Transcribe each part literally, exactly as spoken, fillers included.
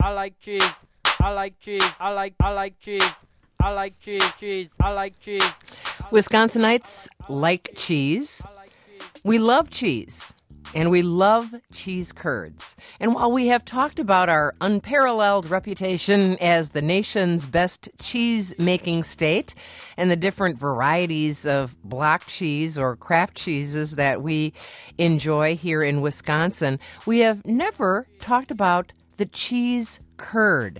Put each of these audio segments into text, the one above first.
I like cheese. I like cheese. I like I like cheese. I like cheese. Cheese. I like cheese. Wisconsinites like cheese. We love cheese. And we love cheese curds. And while we have talked about our unparalleled reputation as the nation's best cheese-making state and the different varieties of block cheese or craft cheeses that we enjoy here in Wisconsin, we have never talked about the cheese curd.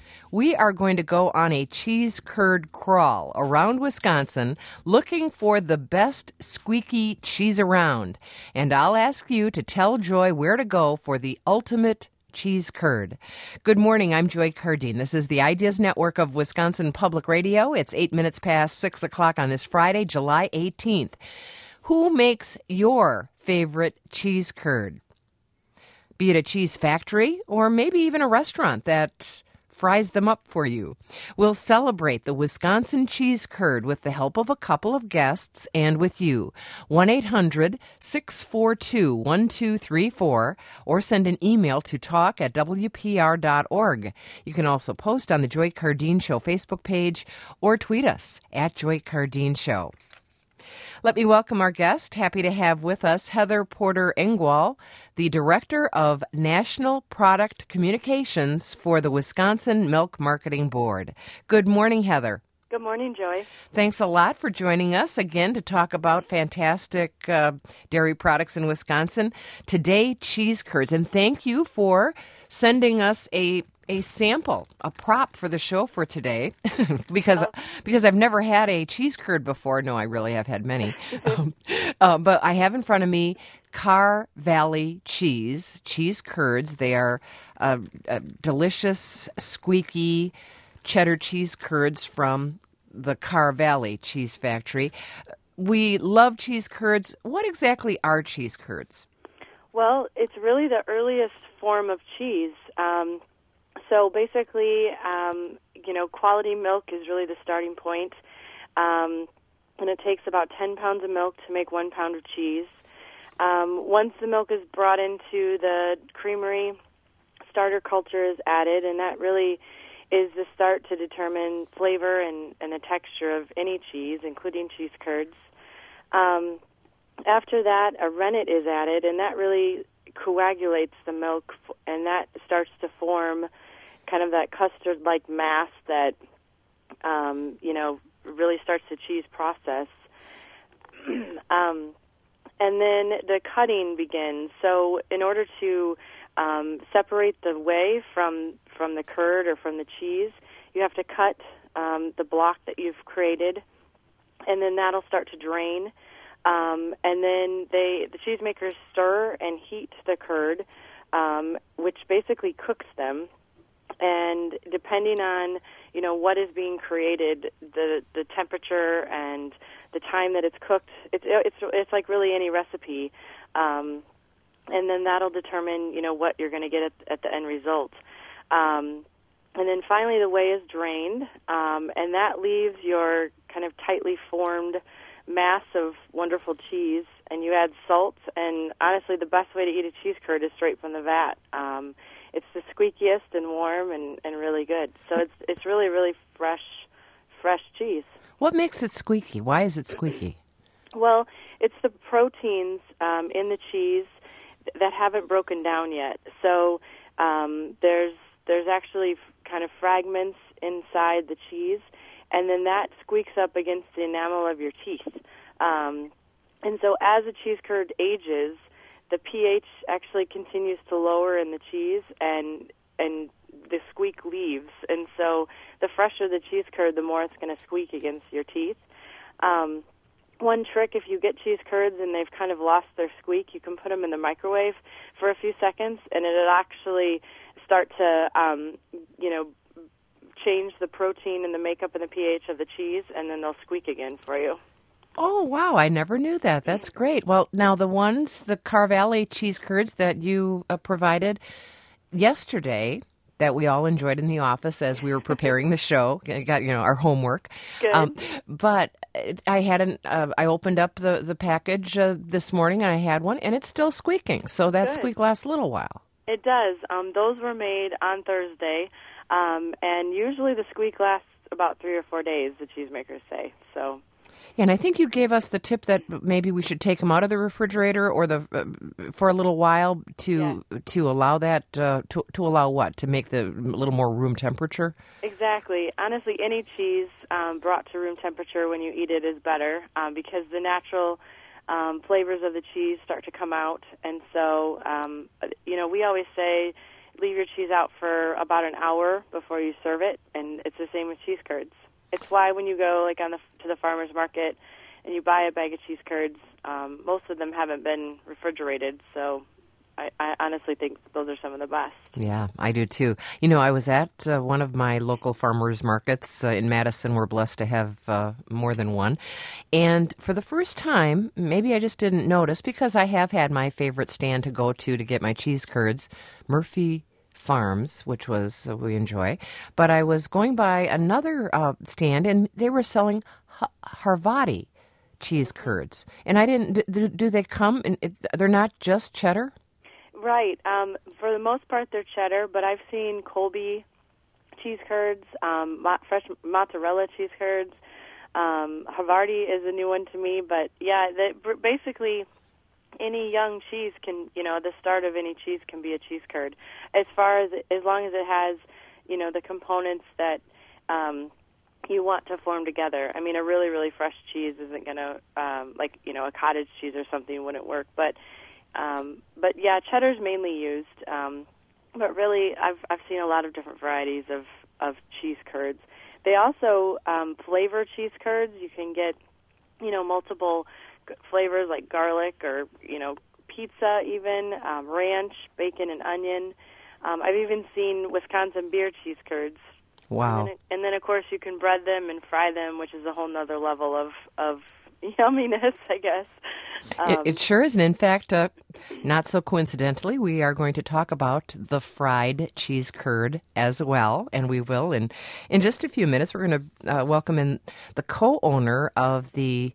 We are going to go on a cheese curd crawl around Wisconsin looking for the best squeaky cheese around. And I'll ask you to tell Joy where to go for the ultimate cheese curd. Good morning, I'm Joy Cardine. This is the Ideas Network of Wisconsin Public Radio. It's eight minutes past six o'clock on this Friday, July eighteenth. Who makes your favorite cheese curd? Be it a cheese factory or maybe even a restaurant that fries them up for you. We'll celebrate the Wisconsin cheese curd with the help of a couple of guests and with you. one eight hundred six four two one two three four or send an email to talk at w p r dot org. You can also post on the Joy Cardine Show Facebook page or tweet us at Joy Cardine Show. Let me welcome our guest. Happy to have with us Heather Porter Engwall, the Director of National Product Communications for the Wisconsin Milk Marketing Board. Good morning, Heather. Good morning, Joy. Thanks a lot for joining us again to talk about fantastic uh, dairy products in Wisconsin. Today, cheese curds. And thank you for sending us a a sample, a prop for the show for today, because oh. because I've never had a cheese curd before. No, I really have had many. um, uh, but I have in front of me Carr Valley cheese, cheese curds. They are uh, uh, delicious, squeaky cheddar cheese curds from the Carr Valley Cheese Factory. We love cheese curds. What exactly are cheese curds? Well, it's really the earliest form of cheese. Um, So basically, um, you know, quality milk is really the starting point, um, and it takes about ten pounds of milk to make one pound of cheese. Um, once the milk is brought into the creamery, starter culture is added, and that really is the start to determine flavor and, and the texture of any cheese, including cheese curds. Um, after that, a rennet is added, and that really coagulates the milk, and that starts to form kind of that custard-like mass that, um, you know, really starts the cheese process. um, and then the cutting begins. So in order to um, separate the whey from, from the curd or from the cheese, you have to cut um, the block that you've created, and then that'll start to drain. Um, and then they, the cheesemakers stir and heat the curd, um, which basically cooks them. And depending on, you know, what is being created, the the temperature and the time that it's cooked, it's it's it's like really any recipe, um, and then that'll determine, you know, what you're going to get at, at the end result. Um, and then finally, the whey is drained, um, and that leaves your kind of tightly formed mass of wonderful cheese, and you add salt. And honestly, the best way to eat a cheese curd is straight from the vat. Um, It's the squeakiest and warm and, and really good. So it's it's really, really fresh, fresh cheese. What makes it squeaky? Why is it squeaky? Well, it's the proteins um, in the cheese that haven't broken down yet. So um, there's there's actually kind of fragments inside the cheese, and then that squeaks up against the enamel of your teeth. Um, and so as the cheese curd ages, the pH actually continues to lower in the cheese, and and the squeak leaves. And so the fresher the cheese curd, the more it's going to squeak against your teeth. Um, one trick, if you get cheese curds and they've kind of lost their squeak, you can put them in the microwave for a few seconds, and it'll actually start to, um, you know, change the protein and the makeup and the pH of the cheese, and then they'll squeak again for you. Oh, wow. I never knew that. That's great. Well, now the ones, the Carr Valley cheese curds that you uh, provided yesterday that we all enjoyed in the office as we were preparing the show, got, you know, our homework. Good. Um, but I had an, uh, I opened up the, the package uh, this morning and I had one and it's still squeaking. So that Good. squeak lasts a little while. It does. Um, those were made on Thursday, um, and usually the squeak lasts about three or four days, the cheesemakers say. So. And I think you gave us the tip that maybe we should take them out of the refrigerator or the uh, for a little while to yeah. to allow that uh, to to allow what to make the a little more room temperature. Exactly. Honestly, any cheese um, brought to room temperature when you eat it is better um, because the natural um, flavors of the cheese start to come out, and so um, you know we always say leave your cheese out for about an hour before you serve it, and it's the same with cheese curds. It's why when you go like on the to the farmer's market and you buy a bag of cheese curds, um, most of them haven't been refrigerated. So I, I honestly think those are some of the best. Yeah, I do too. You know, I was at uh, one of my local farmers markets uh, in Madison. We're blessed to have uh, more than one. And for the first time, maybe I just didn't notice because I have had my favorite stand to go to to get my cheese curds, Murphy Farms, which was uh, we enjoy, but I was going by another uh, stand and they were selling H- Harvati cheese curds, and I didn't. Do, do they come? And it, they're not just cheddar, right? Um, for the most part, they're cheddar, but I've seen Colby cheese curds, um, mo- fresh mozzarella cheese curds. Um, Havarti is a new one to me, but yeah, they, basically. Any young cheese can, you know, the start of any cheese can be a cheese curd, as far as as long as it has, you know, the components that um, you want to form together. I mean, a really, really fresh cheese isn't going to, um, like, you know, a cottage cheese or something wouldn't work. But, um, but yeah, cheddar's mainly used. Um, but really, I've I've seen a lot of different varieties of of cheese curds. They also um, flavor cheese curds. You can get, you know, multiple flavors like garlic or, you know, pizza even, um, ranch, bacon, and onion. Um, I've even seen Wisconsin beer cheese curds. Wow. And then, and then, of course, you can bread them and fry them, which is a whole nother level of, of yumminess, I guess. Um, it, it sure is. And in fact, uh, not so coincidentally, we are going to talk about the fried cheese curd as well, and we will. And in just a few minutes, we're going to uh, welcome in the co-owner of the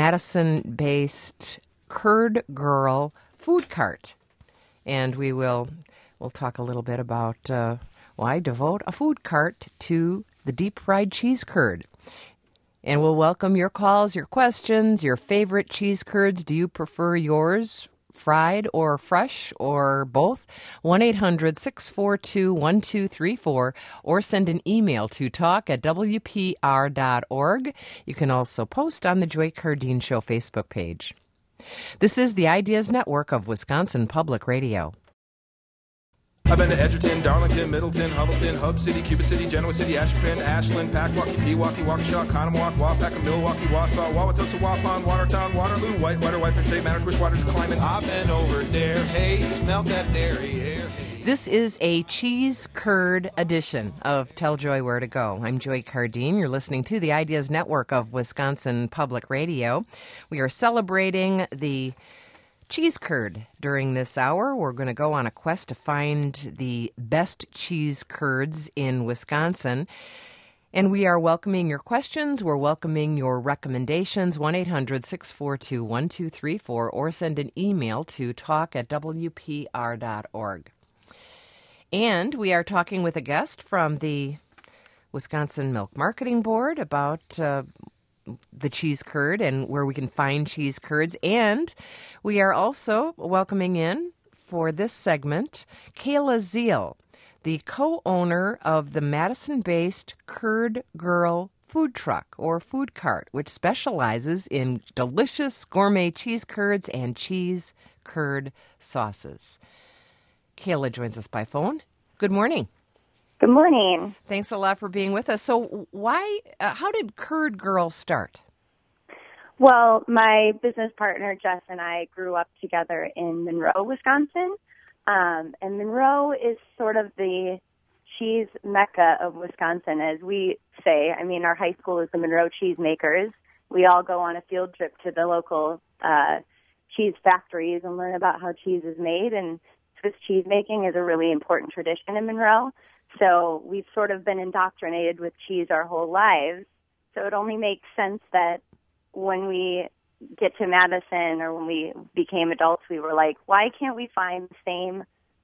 Madison-based Curd Girl Food Cart. And we will we'll talk a little bit about uh, why devote a food cart to the deep-fried cheese curd. And we'll welcome your calls, your questions, your favorite cheese curds. Do you prefer yours fried or fresh or both? one eight hundred six four two one two three four or send an email to talk at w p r dot org. You can also post on the Joy Cardine Show Facebook page. This is the Ideas Network of Wisconsin Public Radio. I've been to Edgerton, Darlington, Middleton, Hubbleton, Hub City, Cuba City, Genoa City, Ashburn, Ashland, Packwaukee, Pewaukee, Waukesha, Conomowoc, Waupaca, Milwaukee, Wausau, Wauwatosa, Waupun, Watertown, Waterloo, Whitewater, Whitefish, State Manors, Wishwater's Climbing. I've been over there, hey, smelt that dairy air, hey. This is a cheese curd edition of Tell Joy Where to Go. I'm Joy Cardine. You're listening to the Ideas Network of Wisconsin Public Radio. We are celebrating the cheese curd during this hour. We're going to go on a quest to find the best cheese curds in Wisconsin. And we are welcoming your questions. We're welcoming your recommendations. one eight hundred six four two one two three four or send an email to talk at w p r dot org. And we are talking with a guest from the Wisconsin Milk Marketing Board about uh, the cheese curd and where we can find cheese curds. And we are also welcoming in for this segment Kayla Zeal, the co-owner of the Madison-based Curd Girl food truck or food cart, which specializes in delicious gourmet cheese curds and cheese curd sauces. Kayla joins us by phone. Good morning. Good morning. Thanks a lot for being with us. So why, uh, how did Curd Girl start? Well, my business partner, Jess, and I grew up together in Monroe, Wisconsin. Um, and Monroe is sort of the cheese mecca of Wisconsin, as we say. I mean, our high school is the Monroe Cheesemakers. We all go on a field trip to the local uh, cheese factories and learn about how cheese is made. And Swiss cheese making is a really important tradition in Monroe. So we've sort of been indoctrinated with cheese our whole lives. So it only makes sense that when we get to Madison or when we became adults, we were like, why can't we find the same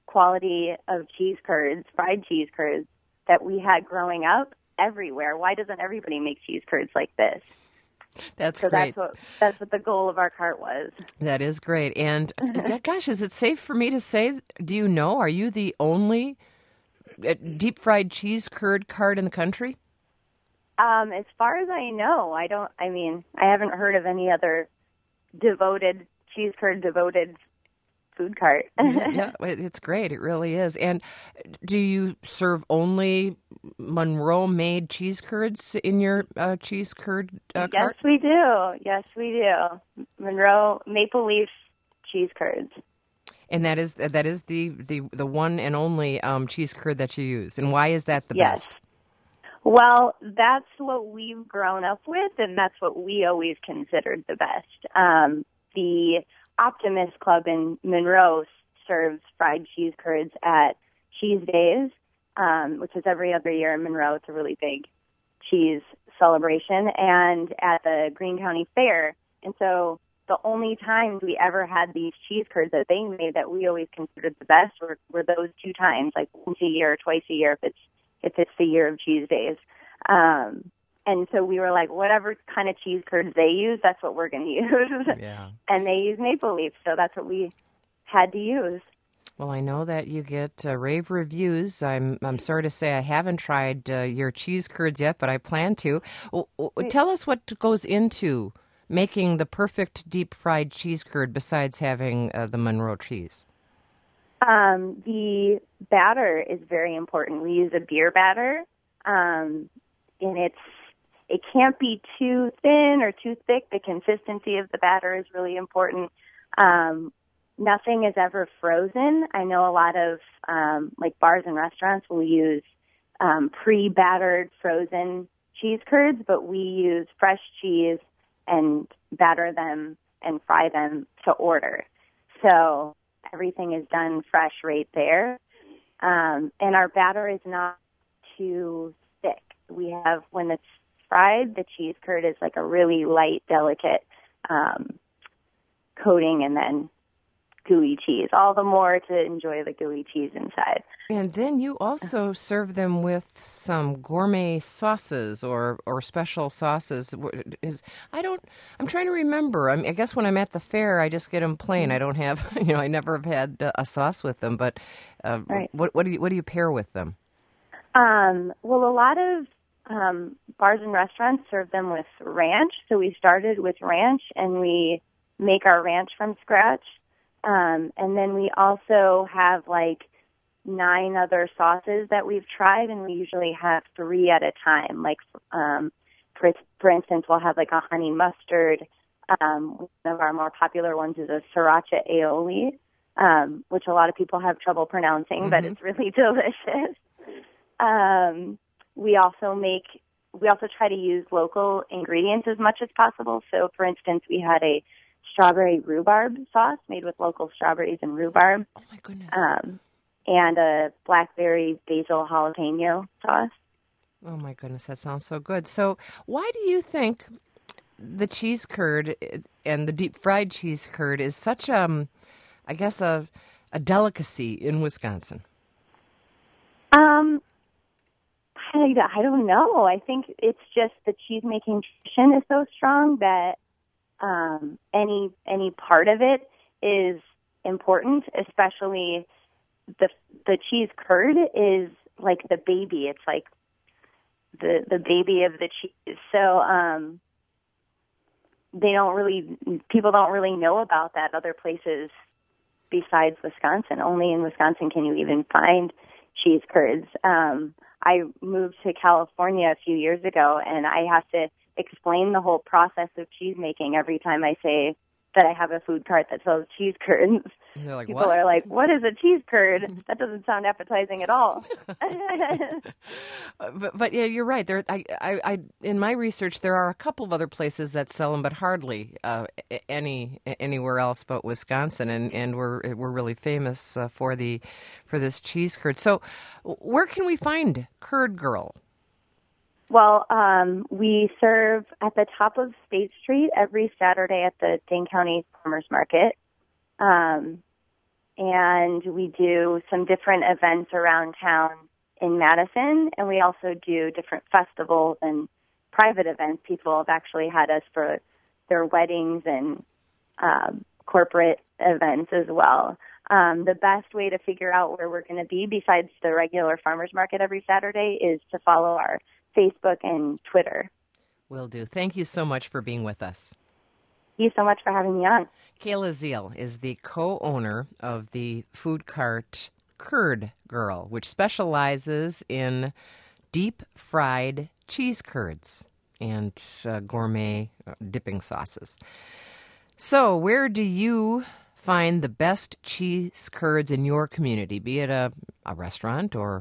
quality of cheese curds, fried cheese curds, that we had growing up everywhere. Why doesn't everybody make cheese curds like this? That's so great. that's what that's what the goal of our cart was. That is great. And uh, gosh, is it safe for me to say, do you know, are you the only uh, deep fried cheese curd cart in the country? Um, as far as I know, I don't, I mean, I haven't heard of any other devoted, cheese curd devoted food cart. Yeah, it's great. It really is. And do you serve only Monroe-made cheese curds in your uh, cheese curd uh, yes, cart? Yes, we do. Yes, we do. Monroe Maple Leaf cheese curds. And that is that is the, the, the one and only um, cheese curd that you use. And why is that the yes. best? Well, that's what we've grown up with, and that's what we always considered the best. Um, the Optimist Club in Monroe serves fried cheese curds at Cheese Days, um, which is every other year in Monroe. It's a really big cheese celebration, and at the Greene County Fair. And so the only times we ever had these cheese curds that they made that we always considered the best were, were those two times, like once a year or twice a year if it's if it's the year of Cheese Days. Um, and so we were like, whatever kind of cheese curds they use, that's what we're going to use. Yeah. And they use maple leaf, so that's what we had to use. Well, I know that you get uh, rave reviews. I'm I'm sorry to say I haven't tried uh, your cheese curds yet, but I plan to. W- w- tell us what goes into making the perfect deep fried cheese curd besides having uh, the Monroe cheese. Um, the batter is very important. We use a beer batter, um, and it's it can't be too thin or too thick. The consistency of the batter is really important. Um, nothing is ever frozen. I know a lot of um, like bars and restaurants will use um, pre-battered frozen cheese curds, but we use fresh cheese and batter them and fry them to order. So everything is done fresh right there. Um, and our batter is not too thick. We have, when it's fried, the cheese curd is like a really light, delicate um, coating and then gooey cheese. All the more to enjoy the gooey cheese inside. And then you also serve them with some gourmet sauces or, or special sauces. Is I don't. I'm trying to remember. I, mean, I guess when I'm at the fair, I just get them plain. I don't have. You know, I never have had a sauce with them. But uh, right. what what do you what do you pair with them? Um, well, a lot of um, bars and restaurants serve them with ranch. So we started with ranch, and we make our ranch from scratch. Um, and then we also have like nine other sauces that we've tried, and we usually have three at a time. Like, um, for, for instance, we'll have like a honey mustard. Um, one of our more popular ones is a sriracha aioli, um, which a lot of people have trouble pronouncing, mm-hmm. but it's really delicious. Um, we also make, we also try to use local ingredients as much as possible. So, for instance, we had a strawberry rhubarb sauce made with local strawberries and rhubarb. Oh, my goodness. Um, and a blackberry basil jalapeno sauce. Oh, my goodness. That sounds so good. So why do you think the cheese curd and the deep fried cheese curd is such, um, I guess, a, a delicacy in Wisconsin? Um, I, I don't know. I think it's just the cheese-making tradition is so strong that Um, any any part of it is important, especially the the cheese curd is like the baby. It's like the the baby of the cheese. So um, they don't really people don't really know about that other places besides Wisconsin. Only in Wisconsin can you even find cheese curds. Um, I moved to California a few years ago, and I have to explain the whole process of cheese making every time I say that I have a food cart that sells cheese curds. Like, People what? are like, what is a cheese curd? That doesn't sound appetizing at all. but, but yeah, you're right. There, I, I, I, in my research, there are a couple of other places that sell them, but hardly uh, any anywhere else but Wisconsin, and, and we're we're really famous uh, for the for this cheese curd. So, where can we find Curd Girl? Well, um, we serve at the top of State Street every Saturday at the Dane County Farmers Market. Um, and we do some different events around town in Madison, and we also do different festivals and private events. People have actually had us for their weddings and um, corporate events as well. Um, the best way to figure out where we're going to be, besides the regular farmers market every Saturday, is to follow our Facebook and Twitter. Will do. Thank you so much for being with us. Thank you so much for having me on. Kayla Zeal is the co-owner of the food cart Curd Girl, which specializes in deep-fried cheese curds and uh, gourmet uh, dipping sauces. So where do you find the best cheese curds in your community, be it a, a restaurant or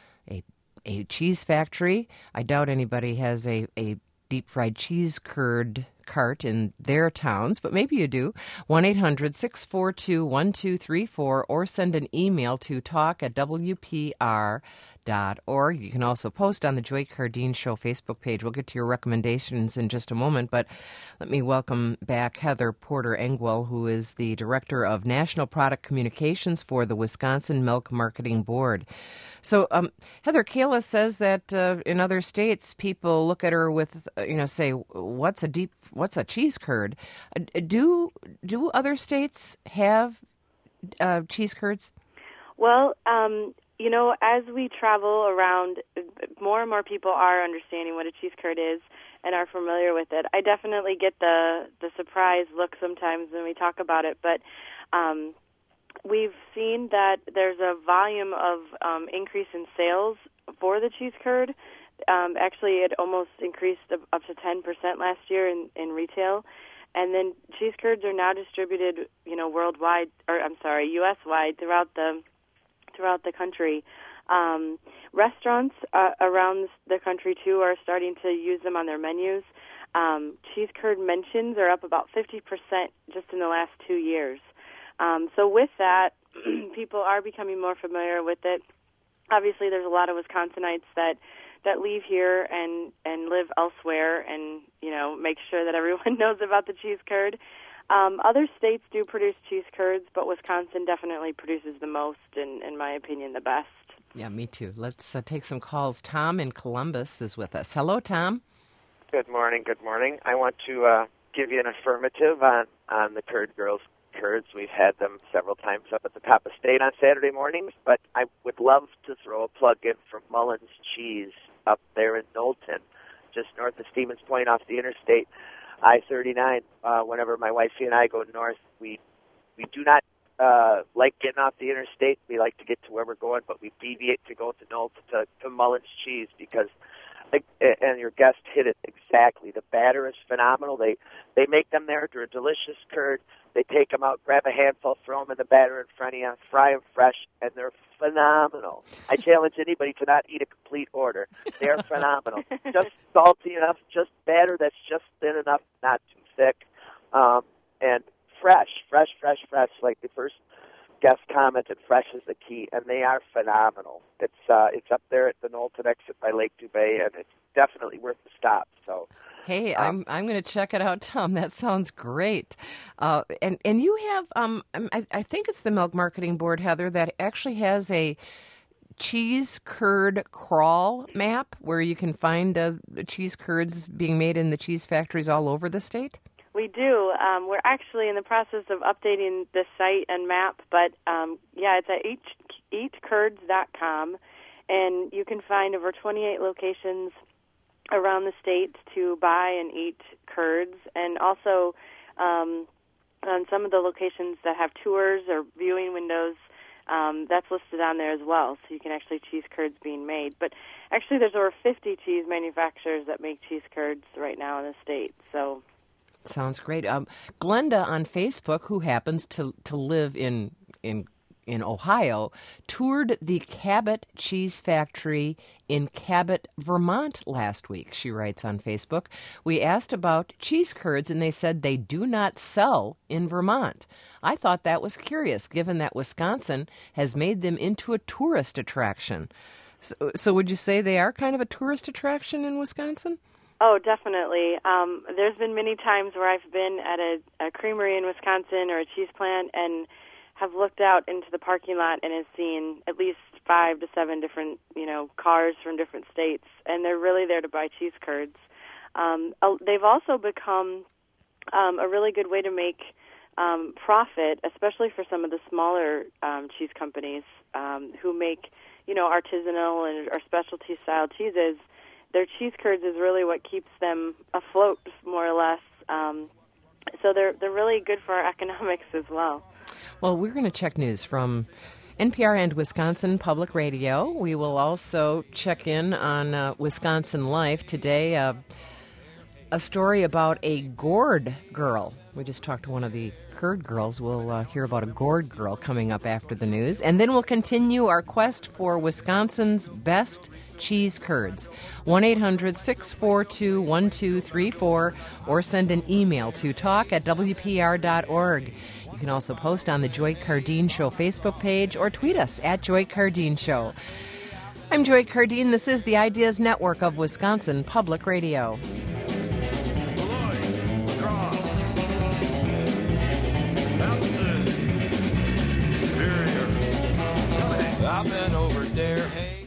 a a cheese factory? I doubt anybody has a, a deep-fried cheese curd cart in their towns, but maybe you do. one eight hundred six four two one two three four or send an email to talk at w p r dot org. You can also post on the Joy Cardine Show Facebook page. We'll get to your recommendations in just a moment, but let me welcome back Heather Porter Engwell, who is the Director of National Product Communications for the Wisconsin Milk Marketing Board. So, um, Heather, Kayla says that uh, in other states, people look at her with, uh, you know, say, "What's a deep, what's a cheese curd?" Uh, do do other states have uh, cheese curds? Well, um, you know, as we travel around, more and more people are understanding what a cheese curd is and are familiar with it. I definitely get the the surprise look sometimes when we talk about it, but um, we've seen that there's a volume of um, increase in sales for the cheese curd. Um, actually, it almost increased up to ten percent last year in, in retail. And then cheese curds are now distributed, you know, worldwide, or I'm sorry, U S-wide throughout the throughout the country. Um, restaurants uh, around the country, too, are starting to use them on their menus. Um, cheese curd mentions are up about fifty percent just in the last two years. Um, so with that, people are becoming more familiar with it. Obviously, there's a lot of Wisconsinites that, that leave here and, and live elsewhere and, you know, make sure that everyone knows about the cheese curd. Um, other states do produce cheese curds, but Wisconsin definitely produces the most, and, in my opinion, the best. Yeah, me too. Let's uh, take some calls. Tom in Columbus is with us. Hello, Tom. Good morning, good morning. I want to uh, give you an affirmative on, on the Curd Girls curds. We've had them several times up at the top of state on Saturday mornings, but I would love to throw a plug in for Mullins Cheese up there in Knowlton, just north of Stevens Point off the interstate. I thirty-nine, uh, whenever my wife and I go north, we we do not uh, like getting off the interstate. We like to get to where we're going, but we deviate to go to Knowlton, to, to Mullins Cheese, because, like, and your guest hit it exactly. The batter is phenomenal. They they make them there. They're a delicious curd. They take them out, grab a handful, throw them in the batter in front of you, fry them fresh, and they're phenomenal. I challenge anybody to not eat a complete order. They're phenomenal. Just salty enough, just batter that's just thin enough, not too thick, um, and fresh, fresh, fresh, fresh. Like the first guest commented, fresh is the key, and they are phenomenal. It's uh, it's up there at the Knowlton exit by Lake Dubay, and it's definitely worth the stop. So. Hey, I'm I'm going to check it out, Tom. That sounds great. Uh, and and you have um I, I think it's the Milk Marketing Board, Heather, that actually has a cheese curd crawl map where you can find uh, cheese curds being made in the cheese factories all over the state. We do. Um, we're actually in the process of updating the site and map, but um, yeah, it's at eat, eat curds dot com, and you can find over twenty-eight locations around the state to buy and eat curds, and also um, on some of the locations that have tours or viewing windows, um, that's listed on there as well, so you can actually cheese curds being made. But actually there's over fifty cheese manufacturers that make cheese curds right now in the state. So sounds great. Um, Glenda on Facebook, who happens to to live in in in Ohio, toured the Cabot Cheese Factory in Cabot, Vermont last week, she writes on Facebook. We asked about cheese curds, and they said they do not sell in Vermont. I thought that was curious, given that Wisconsin has made them into a tourist attraction. So, so would you say they are kind of a tourist attraction in Wisconsin? Oh, definitely. Um, there's been many times where I've been at a, a creamery in Wisconsin or a cheese plant and have looked out into the parking lot and has seen at least five to seven different, you know, cars from different states, and they're really there to buy cheese curds. Um, they've also become um, a really good way to make um, profit, especially for some of the smaller um, cheese companies um, who make, you know, artisanal and or specialty style cheeses. Their cheese curds is really what keeps them afloat, more or less. Um, so they're they're really good for our economics as well. Well, we're going to check news from N P R and Wisconsin Public Radio. We will also check in on uh, Wisconsin Life today. Uh, a story about a gourd girl. We just talked to one of the curd girls. We'll uh, hear about a gourd girl coming up after the news. And then we'll continue our quest for Wisconsin's best cheese curds. one eight hundred six four two one two three four or send an email to talk at w p r dot org. You can also post on the Joy Cardine Show Facebook page or tweet us at Joy Cardine Show. I'm Joy Cardine. This is the Ideas Network of Wisconsin Public Radio. Over there, hey.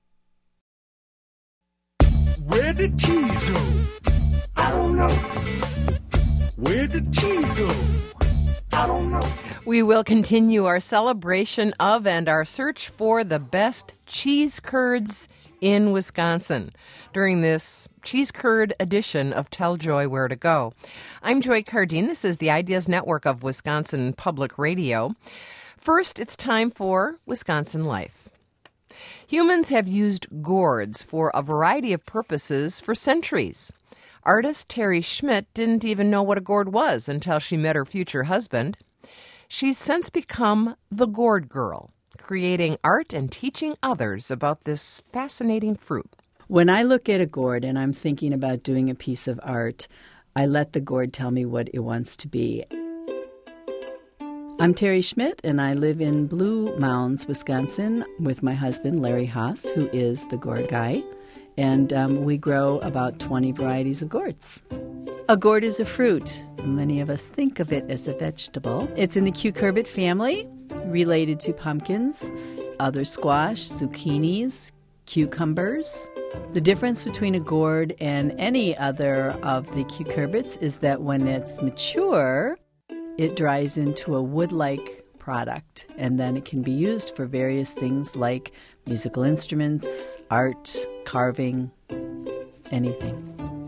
Where did cheese go? I don't know. Where did cheese go? I don't know. We will continue our celebration of and our search for the best cheese curds in Wisconsin during this cheese curd edition of Tell Joy Where to Go. I'm Joy Cardine. This is the Ideas Network of Wisconsin Public Radio. First, it's time for Wisconsin Life. Humans have used gourds for a variety of purposes for centuries. Artist Terry Schmidt didn't even know what a gourd was until she met her future husband. She's since become the Gourd Girl, creating art and teaching others about this fascinating fruit. When I look at a gourd and I'm thinking about doing a piece of art, I let the gourd tell me what it wants to be. I'm Terry Schmidt, and I live in Blue Mounds, Wisconsin, with my husband, Larry Haas, who is the gourd guy. And um, we grow about twenty varieties of gourds. A gourd is a fruit. Many of us think of it as a vegetable. It's in the cucurbit family, related to pumpkins, other squash, zucchinis, cucumbers. The difference between a gourd and any other of the cucurbits is that when it's mature, it dries into a wood-like product, and then it can be used for various things like musical instruments, art, carving, anything.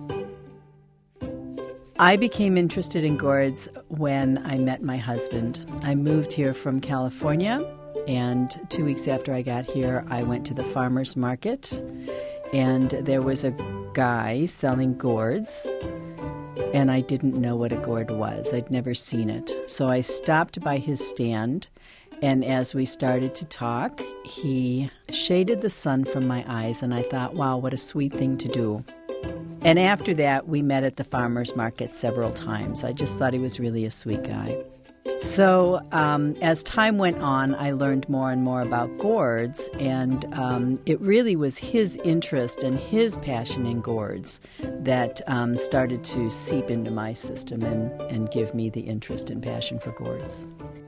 I became interested in gourds when I met my husband. I moved here from California, and two weeks after I got here, I went to the farmer's market, and there was a guy selling gourds, and I didn't know what a gourd was. I'd never seen it. So I stopped by his stand, and as we started to talk, he shaded the sun from my eyes, and I thought, wow, what a sweet thing to do. And after that, we met at the farmer's market several times. I just thought he was really a sweet guy. So um, as time went on, I learned more and more about gourds, and um, it really was his interest and his passion in gourds that um, started to seep into my system and, and give me the interest and passion for gourds.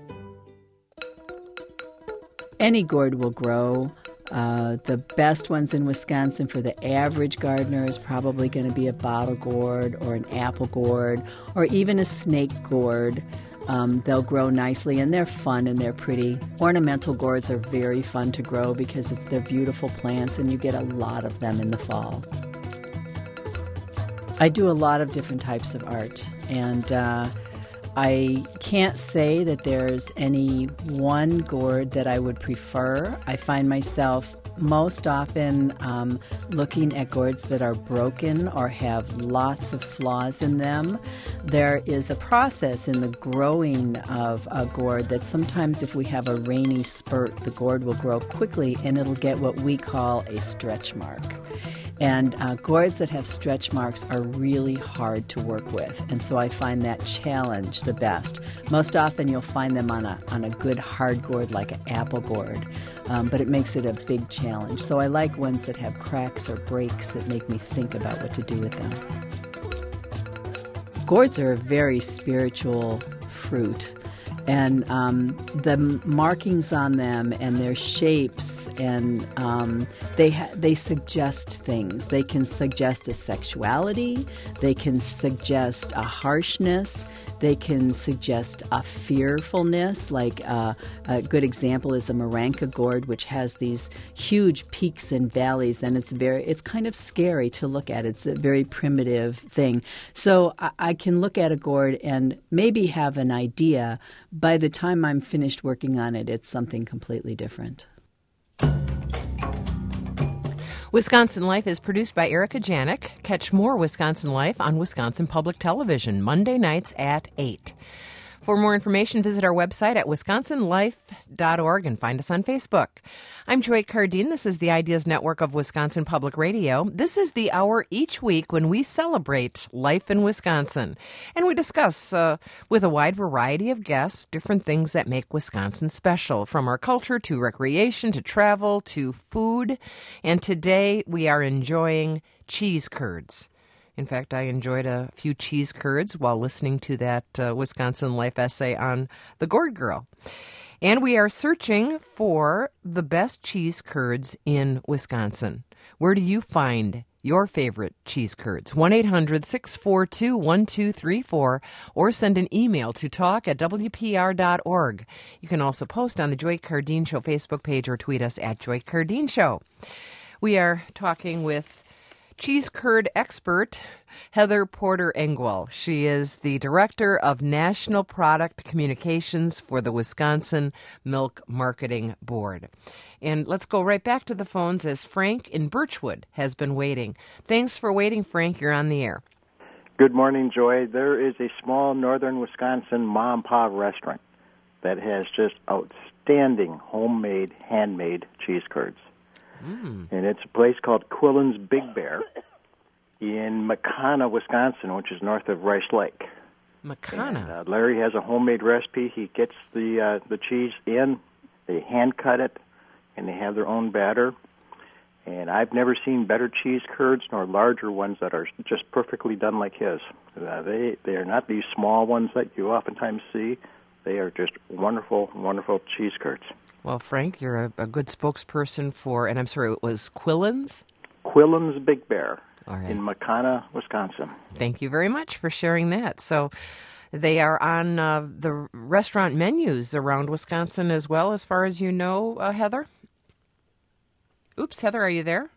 Any gourd will grow. Uh, the best ones in Wisconsin for the average gardener is probably going to be a bottle gourd or an apple gourd or even a snake gourd. Um, they'll grow nicely, and they're fun and they're pretty. Ornamental gourds are very fun to grow because it's, they're beautiful plants, and you get a lot of them in the fall. I do a lot of different types of art, and uh, I can't say that there's any one gourd that I would prefer. I find myself most often um, looking at gourds that are broken or have lots of flaws in them. There is a process in the growing of a gourd that sometimes if we have a rainy spurt, the gourd will grow quickly and it'll get what we call a stretch mark. And uh, gourds that have stretch marks are really hard to work with, and so I find that challenge the best. Most often you'll find them on a on a good hard gourd like an apple gourd, um, but it makes it a big challenge. So I like ones that have cracks or breaks that make me think about what to do with them. Gourds are a very spiritual fruit. And um, the markings on them and their shapes, and um, they ha- they suggest things. They can suggest a sexuality. They can suggest a harshness. They can suggest a fearfulness. Like uh, a good example is a Maranka gourd, which has these huge peaks and valleys, and it's very it's kind of scary to look at. It's a very primitive thing. So I, I can look at a gourd and maybe have an idea. By the time I'm finished working on it, it's something completely different. Wisconsin Life is produced by Erica Janik. Catch more Wisconsin Life on Wisconsin Public Television, Monday nights at eight. For more information, visit our website at wisconsin life dot org and find us on Facebook. I'm Joy Cardine. This is the Ideas Network of Wisconsin Public Radio. This is the hour each week when we celebrate life in Wisconsin. And we discuss, uh, with a wide variety of guests, different things that make Wisconsin special, from our culture to recreation to travel to food. And today we are enjoying cheese curds. In fact, I enjoyed a few cheese curds while listening to that uh, Wisconsin Life essay on the Gourd Girl. And we are searching for the best cheese curds in Wisconsin. Where do you find your favorite cheese curds? one eight hundred six four two one two three four or send an email to talk at w p r dot org. You can also post on the Joy Cardine Show Facebook page or tweet us at Joy Cardine Show. We are talking with cheese curd expert Heather Porter Engwall. She is the Director of National Product Communications for the Wisconsin Milk Marketing Board. And let's go right back to the phones as Frank in Birchwood has been waiting. Thanks for waiting, Frank. You're on the air. Good morning, Joy. There is a small northern Wisconsin mom and pop restaurant that has just outstanding homemade, handmade cheese curds. Mm. And it's a place called Quillen's Big Bear in McCona, Wisconsin, which is north of Rice Lake. McCona. And, uh, Larry has a homemade recipe. He gets the uh, the cheese in, they hand cut it, and they have their own batter. And I've never seen better cheese curds nor larger ones that are just perfectly done like his. Uh, they they are not these small ones that you oftentimes see. They are just wonderful, wonderful cheese curds. Well, Frank, you're a, a good spokesperson for, and I'm sorry, it was Quillen's? Quillen's Big Bear. All right. In McCona, Wisconsin. Thank you very much for sharing that. So they are on uh, the restaurant menus around Wisconsin as well, as far as you know, uh, Heather? Oops, Heather, are you there?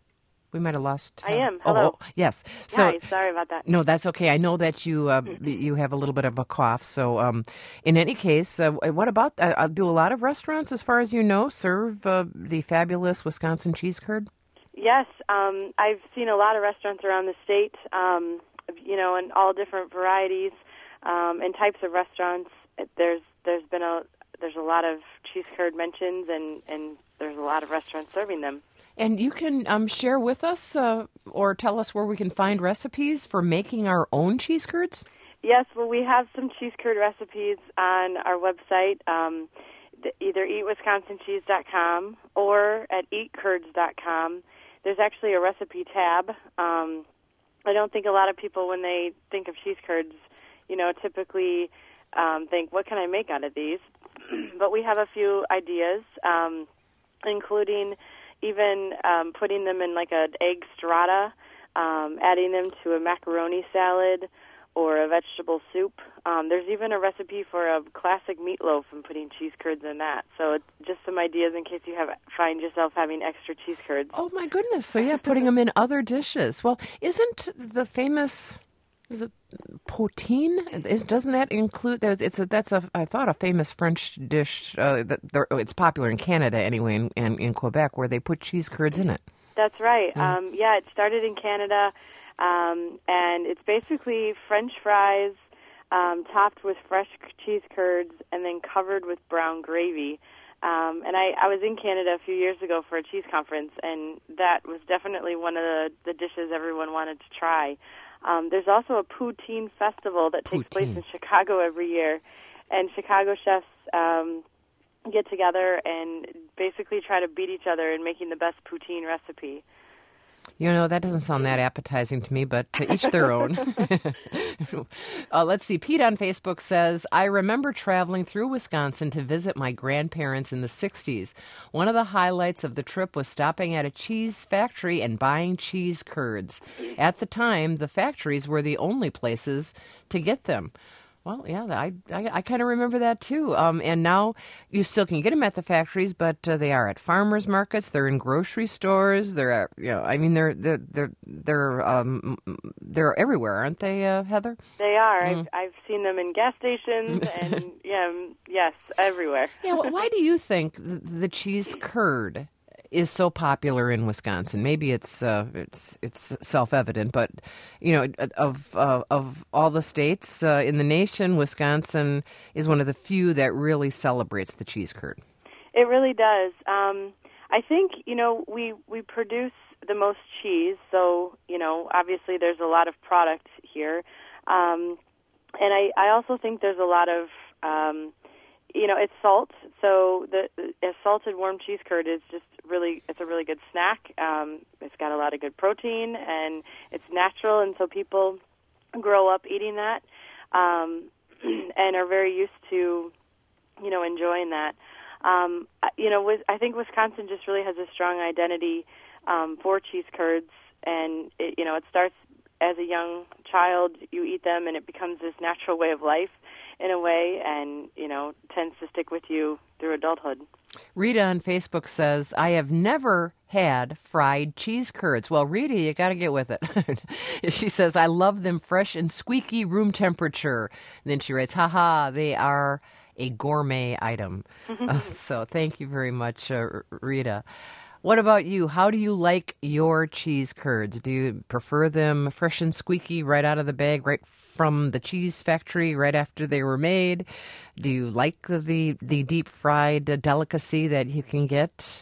We might have lost. I am. Hello. Oh, oh, yes. So, Hi, sorry about that. No, that's okay. I know that you uh, you have a little bit of a cough. So, um, in any case, uh, what about? Uh, do a lot of restaurants, as far as you know, serve uh, the fabulous Wisconsin cheese curd? Yes, um, I've seen a lot of restaurants around the state. Um, you know, in all different varieties um, and types of restaurants. There's there's been a there's a lot of cheese curd mentions, and, and there's a lot of restaurants serving them. And you can um, share with us uh, or tell us where we can find recipes for making our own cheese curds? Yes, well, we have some cheese curd recipes on our website, um, either eat wisconsin cheese dot com or at eat curds dot com. There's actually a recipe tab. Um, I don't think a lot of people, when they think of cheese curds, you know, typically um, think, what can I make out of these? But we have a few ideas, um, including even um, putting them in like an egg strata, um, adding them to a macaroni salad or a vegetable soup. Um, there's even a recipe for a classic meatloaf and putting cheese curds in that. So it's just some ideas in case you have find yourself having extra cheese curds. Oh, my goodness. So, yeah, putting them in other dishes. Well, isn't the famous... Is it poutine? Is, doesn't that include? It's a, that's a I thought a famous French dish. Uh, that it's popular in Canada anyway, and in, in, in Quebec, where they put cheese curds in it. That's right. Mm. Um, yeah, it started in Canada, um, and it's basically French fries um, topped with fresh cheese curds and then covered with brown gravy. Um, and I, I was in Canada a few years ago for a cheese conference, and that was definitely one of the, the dishes everyone wanted to try. Um, there's also a poutine festival that takes poutine. place in Chicago every year, and Chicago chefs um, get together and basically try to beat each other in making the best poutine recipe. You know, that doesn't sound that appetizing to me, but to each their own. uh, let's see. Pete on Facebook says, I remember traveling through Wisconsin to visit my grandparents in the sixties. One of the highlights of the trip was stopping at a cheese factory and buying cheese curds. At the time, the factories were the only places to get them. Well, yeah, I, I, I kind of remember that, too. Um, and now you still can get them at the factories, but uh, they are at farmers markets. They're in grocery stores. They're, at, you know, I mean, they're they're they're they're um, they're everywhere, aren't they, uh, Heather? They are. Mm. I've I've seen them in gas stations and yeah, um, yes, everywhere. Yeah. Well, why do you think the, the cheese curd is so popular in Wisconsin? Maybe it's uh, it's it's self-evident, but you know, of uh, of all the states uh, in the nation, Wisconsin is one of the few that really celebrates the cheese curd. It really does. Um, I think you know we we produce the most cheese, so you know obviously there's a lot of product here, um, and I I also think there's a lot of um, you know, it's salt, so the, the a salted warm cheese curd is just really, it's a really good snack. Um, it's got a lot of good protein, and it's natural, and so people grow up eating that um, and are very used to, you know, enjoying that. Um, you know, I think Wisconsin just really has a strong identity um, for cheese curds, and, it, you know, it starts as a young child, you eat them, and it becomes this natural way of life in a way, and, you know, tends to stick with you through adulthood. Rita on Facebook says, I have never had fried cheese curds. Well, Rita, you got to get with it. She says, I love them fresh and squeaky, room temperature. And then she writes, haha, they are a gourmet item. uh, so thank you very much, uh, Rita. What about you? How do you like your cheese curds? Do you prefer them fresh and squeaky right out of the bag, right from the cheese factory, right after they were made? Do you like the the deep fried delicacy that you can get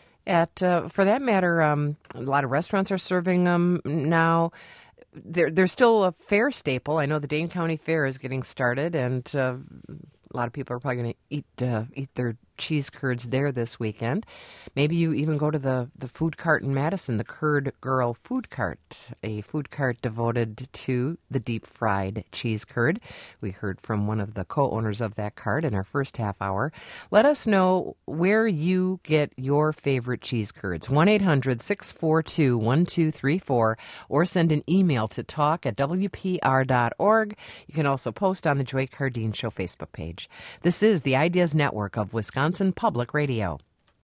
at, uh, for that matter, um, a lot of restaurants are serving them now. They're, they're still a fair staple. I know the Dane County Fair is getting started, and uh, a lot of people are probably going to eat uh, eat their cheese curds there this weekend. Maybe you even go to the, the food cart in Madison, the Curd Girl Food Cart, a food cart devoted to the deep-fried cheese curd. We heard from one of the co-owners of that cart in our first half hour. Let us know where you get your favorite cheese curds. one eight hundred six four two one two three four or send an email to talk at w p r dot org. You can also post on the Joy Cardine Show Facebook page. This is the Ideas Network of Wisconsin Public Radio.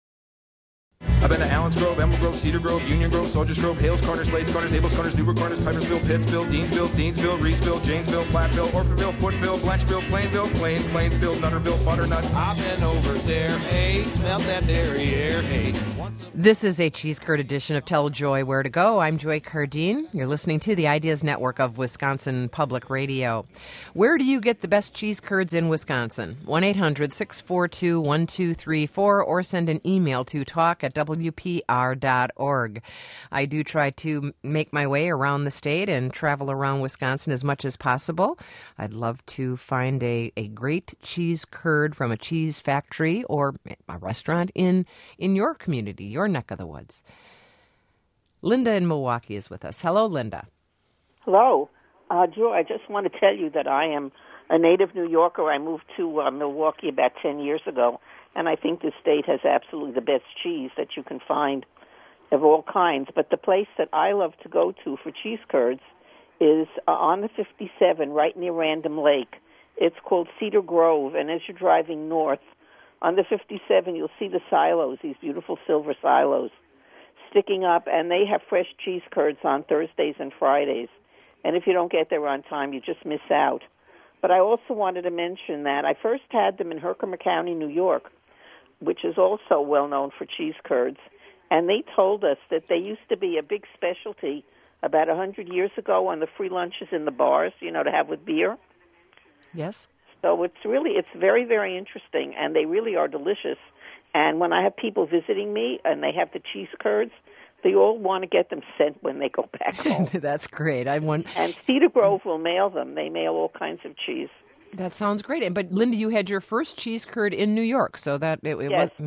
I've been to Allen's Grove, Emerald Grove, Cedar Grove, Union Grove, Soldiers Grove, Hales Corners, Slades Corners, Abels Corners, Newburgh Corners, Pipersville, Pittsville, Deansville, Deansville, Reesville, Janesville, Platteville, Orfordville, Footville, Blancheville, Plainville, Plain, Plainfield, Nutterville, Butternut. I've been over there, hey, smelt that dairy air, hey. This is a cheese curd edition of Tell Joy Where to Go. I'm Joy Cardine. You're listening to the Ideas Network of Wisconsin Public Radio. Where do you get the best cheese curds in Wisconsin? one eight hundred six four two one two three four or send an email to talk at w p r dot org. I do try to make my way around the state and travel around Wisconsin as much as possible. I'd love to find a, a great cheese curd from a cheese factory or a restaurant in, in your community, your neck of the woods. Linda in Milwaukee is with us. Hello, Linda. Hello. Uh, Joe, I just want to tell you that I am a native New Yorker. I moved to uh, Milwaukee about ten years ago, and I think the state has absolutely the best cheese that you can find of all kinds. But the place that I love to go to for cheese curds is uh, on the fifty-seven, right near Random Lake. It's called Cedar Grove, and as you're driving north on the fifty-seven, you'll see the silos, these beautiful silver silos, sticking up, and they have fresh cheese curds on Thursdays and Fridays. And if you don't get there on time, you just miss out. But I also wanted to mention that I first had them in Herkimer County, New York, which is also well known for cheese curds. And they told us that they used to be a big specialty about one hundred years ago on the free lunches in the bars, you know, to have with beer. Yes. So it's really, it's very, very interesting, and they really are delicious. And when I have people visiting me and they have the cheese curds, they all want to get them sent when they go back home. That's great. I want. And Cedar Grove will mail them. They mail all kinds of cheese. That sounds great. But Linda, you had your first cheese curd in New York, so that it, it yes, was. Mm-hmm. Yes,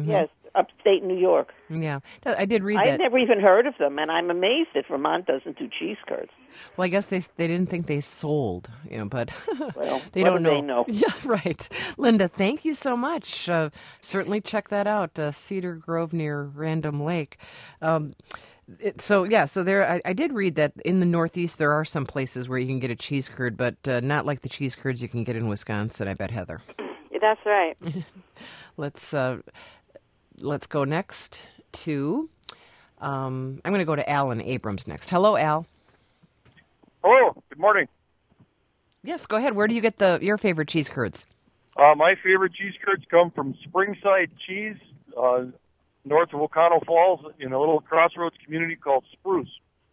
upstate New York. Yeah, Th- I did read I've that. never even heard of them, and I'm amazed that Vermont doesn't do cheese curds. Well, I guess they they didn't think they sold, you know, but Well, they what don't do know. they know? Yeah, right. Linda, thank you so much. Uh, certainly check that out, uh, Cedar Grove near Random Lake. Um, it, so yeah, so there. I, I did read that in the Northeast there are some places where you can get a cheese curd, but uh, not like the cheese curds you can get in Wisconsin. I bet, Heather. That's right. Let's uh, let's go next to. Um, I'm going to go to Alan Abrams next. Hello, Al. Hello. Good morning. Yes, go ahead. Where do you get the your favorite cheese curds? Uh, my favorite cheese curds come from Springside Cheese, uh, north of Oconto Falls, in a little crossroads community called Spruce.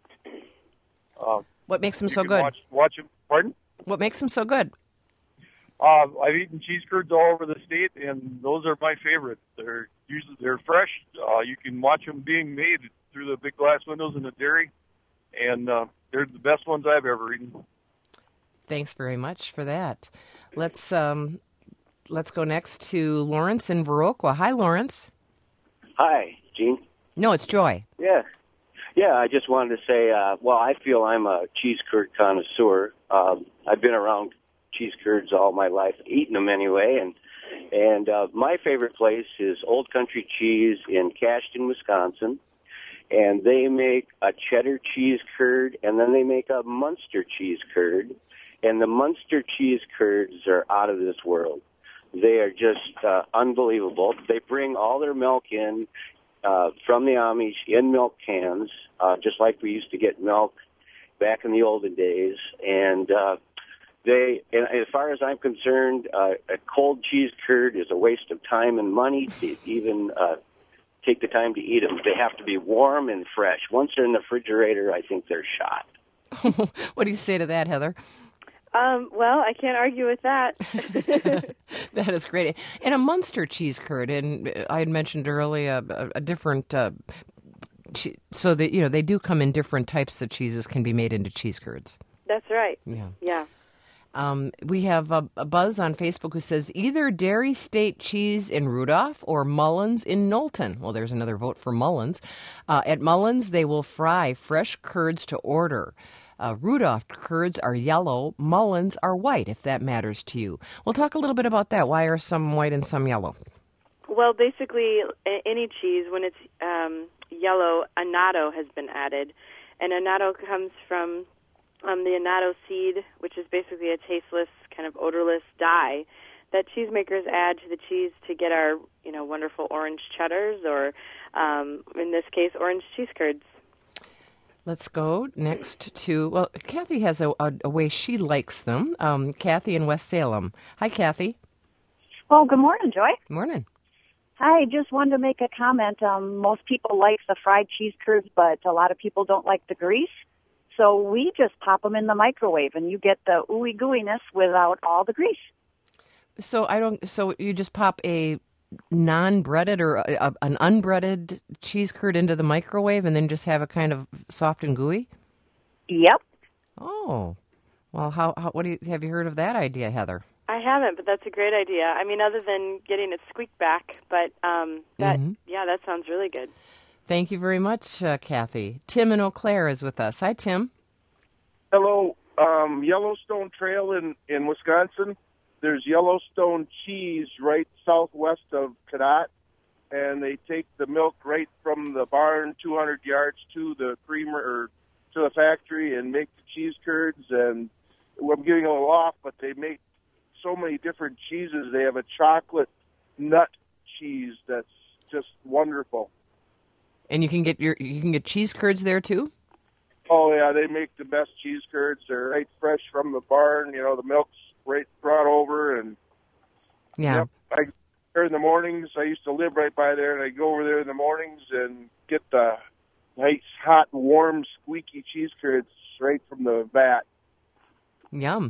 Uh, What makes them you so can good? Watch, watch them. Pardon? What makes them so good? Uh, I've eaten cheese curds all over the state, and those are my favorite. They're usually they're fresh. Uh, you can watch them being made through the big glass windows in the dairy, and uh, they're the best ones I've ever eaten. Thanks very much for that. Let's um, let's go next to Lawrence in Viroqua. Hi, Lawrence. Hi, Gene. No, it's Joy. Yeah. Yeah, I just wanted to say, uh, well, I feel I'm a cheese curd connoisseur. Um, I've been around cheese curds all my life, eating them anyway, and and uh, my favorite place is Old Country Cheese in Cashton, Wisconsin, and they make a cheddar cheese curd, and then they make a Munster cheese curd, and the Munster cheese curds are out of this world. They are just uh, unbelievable. They bring all their milk in uh, from the Amish in milk cans, uh, just like we used to get milk back in the olden days, and uh, They, and as far as I'm concerned, uh, a cold cheese curd is a waste of time and money to even uh, take the time to eat them. They have to be warm and fresh. Once they're in the refrigerator, I think they're shot. What do you say to that, Heather? Um, well, I can't argue with that. That is great. And a Munster cheese curd, and I had mentioned earlier a, a different. Uh, che- so that you know, they do come in different types of cheeses can be made into cheese curds. That's right. Yeah. Yeah. Um, we have a, a Buzz on Facebook who says either Dairy State Cheese in Rudolph or Mullins in Knowlton. Well, there's another vote for Mullins. Uh, at Mullins, they will fry fresh curds to order. Uh, Rudolph curds are yellow. Mullins are white, if that matters to you. We'll talk a little bit about that. Why are some white and some yellow? Well, basically, a- any cheese, when it's um, yellow, annatto has been added. And annatto comes from Um, the annatto seed, which is basically a tasteless, kind of odorless dye that cheesemakers add to the cheese to get our, you know, wonderful orange cheddars or, um, in this case, orange cheese curds. Let's go next to, well, Kathy has a, a, a way she likes them. Um, Kathy in West Salem. Hi, Kathy. Well, good morning, Joy. Morning. Hi, just wanted to make a comment. Um, most people like the fried cheese curds, but a lot of people don't like the grease. So we just pop them in the microwave, and you get the ooey gooiness without all the grease. So I don't. So you just pop a non-breaded or a, a, an unbreaded cheese curd into the microwave, and then just have it kind of soft and gooey. Yep. Oh, well, how, how what do you have you heard of that idea, Heather? I haven't, but that's a great idea. I mean, other than getting it squeak back, but um, that Mm-hmm. yeah, that sounds really good. Thank you very much, uh, Kathy. Tim in Eau Claire is with us. Hi, Tim. Hello. Um, Yellowstone Trail in, in Wisconsin. There's Yellowstone Cheese right southwest of Cadott, and they take the milk right from the barn two hundred yards to the creamer or to the factory and make the cheese curds. And I'm getting a little off, but they make so many different cheeses. They have a chocolate nut cheese that's just wonderful. And you can get your you can get cheese curds there too. Oh yeah, they make the best cheese curds. They're right fresh from the barn. You know, the milk's right brought over, and Yeah. yep, I there in the mornings. I used to live right by there, and I go over there in the mornings and get the nice, hot, warm, squeaky cheese curds right from the vat. Yum.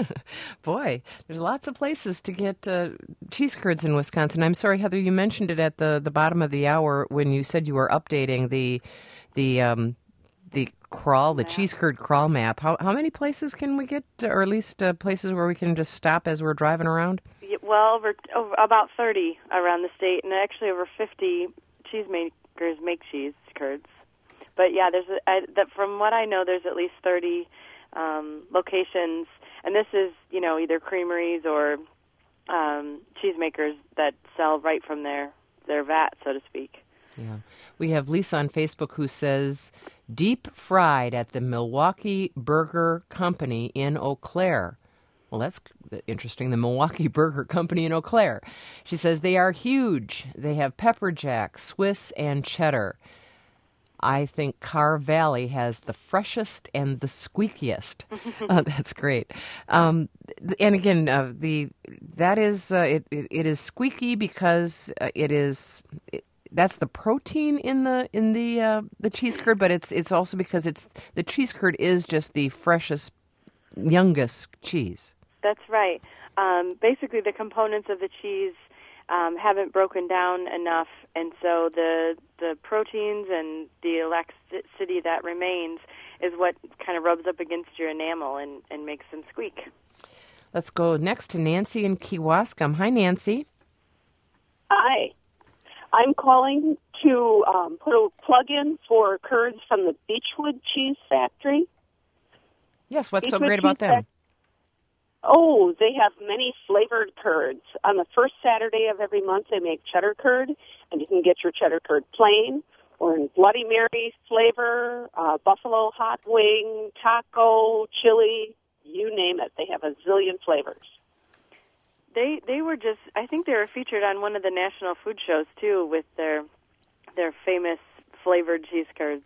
Boy, there's lots of places to get uh, cheese curds in Wisconsin. I'm sorry, Heather, you mentioned it at the, the bottom of the hour when you said you were updating the the um, the crawl, the cheese curd crawl map. How how many places can we get, or at least uh, places where we can just stop as we're driving around? Yeah, well, over, over about thirty around the state, and actually over fifty cheesemakers make cheese curds. But yeah, there's a, I, that from what I know, there's at least thirty um, locations, and this is you know either creameries or um, cheesemakers that sell right from their their vat, so to speak. Yeah, we have Lisa on Facebook who says deep fried at the Milwaukee Burger Company in Eau Claire. Well, that's interesting. The Milwaukee Burger Company in Eau Claire. She says they are huge. They have pepper jack, Swiss, and cheddar. I think Carr Valley has the freshest and the squeakiest. uh, that's great. Um, and again, uh, the that is uh, it, it. It is squeaky because uh, it is. It, that's the protein in the in the uh, the cheese curd, but it's it's also because it's the cheese curd is just the freshest, youngest cheese. That's right. Um, basically, the components of the cheese um, haven't broken down enough, and so the the proteins and the elasticity that remains is what kind of rubs up against your enamel and, and makes them squeak. Let's go next to Nancy in Kewaskum. Hi, Nancy. Hi. I'm calling to um, put a plug-in for curds from the Beechwood Cheese Factory. Yes, what's Beechwood so great about Cheese them? Fac- Oh, they have many flavored curds. On the first Saturday of every month, they make cheddar curd, and you can get your cheddar curd plain or in Bloody Mary flavor, uh, buffalo hot wing, taco, chili, you name it. They have a zillion flavors. They they were just I think they were featured on one of the national food shows too with their their famous flavored cheese curds.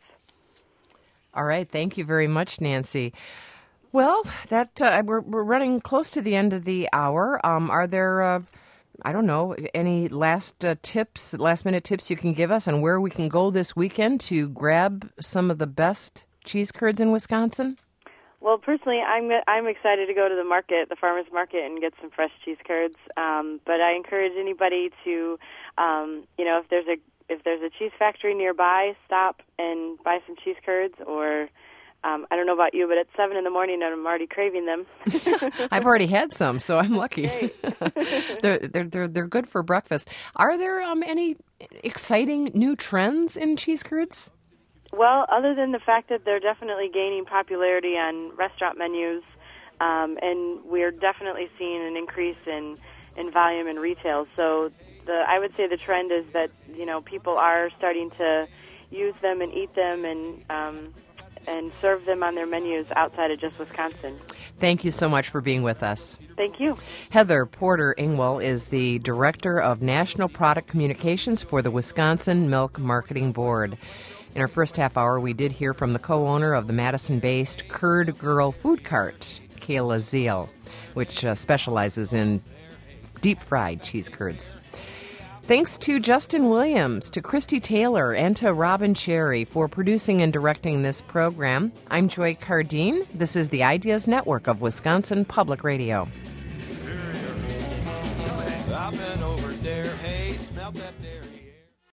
All right, thank you very much, Nancy. Well, that uh, we're we're running close to the end of the hour. Um, are there, uh, I don't know, any last uh, tips, last minute tips you can give us on where we can go this weekend to grab some of the best cheese curds in Wisconsin? Well, personally, I'm I'm excited to go to the market, the farmers market, and get some fresh cheese curds. Um, but I encourage anybody to, um, you know, if there's a if there's a cheese factory nearby, stop and buy some cheese curds. Or um, I don't know about you, but at seven in the morning, I'm already craving them. I've already had some, so I'm lucky. they're, they're they're they're good for breakfast. Are there um, any exciting new trends in cheese curds? Well, other than the fact that they're definitely gaining popularity on restaurant menus, um, and we're definitely seeing an increase in, in volume in retail. So the I would say the trend is that, you know, people are starting to use them and eat them and um, and serve them on their menus outside of just Wisconsin. Thank you so much for being with us. Thank you. Heather Porter Ingwell is the Director of National Product Communications for the Wisconsin Milk Marketing Board. In our first half hour, we did hear from the co-owner of the Madison-based Curd Girl Food Cart, Kayla Zeal, which uh, specializes in deep-fried cheese curds. Thanks to Justin Williams, to Christy Taylor, and to Robin Cherry for producing and directing this program. I'm Joy Cardine. This is the Ideas Network of Wisconsin Public Radio. I've been over there, hey, smelt that dairy.